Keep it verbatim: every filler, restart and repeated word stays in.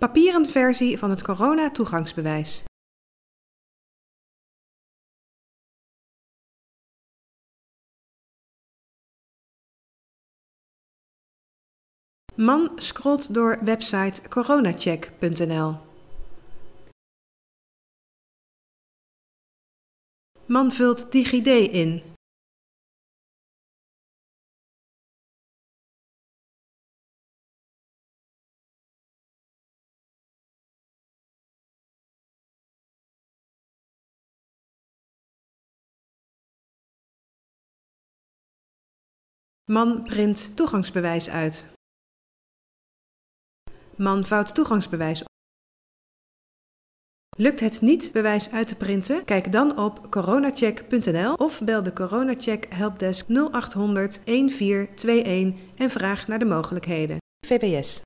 Papieren versie van het corona-toegangsbewijs. Man scrolt door website coronacheck punt n l. Man vult DigiD in. Man print toegangsbewijs uit. Man vouwt toegangsbewijs op. Lukt het niet bewijs uit te printen? Kijk dan op coronacheck punt n l of bel de Coronacheck helpdesk nul acht honderd, een vier twee een en vraag naar de mogelijkheden. V W S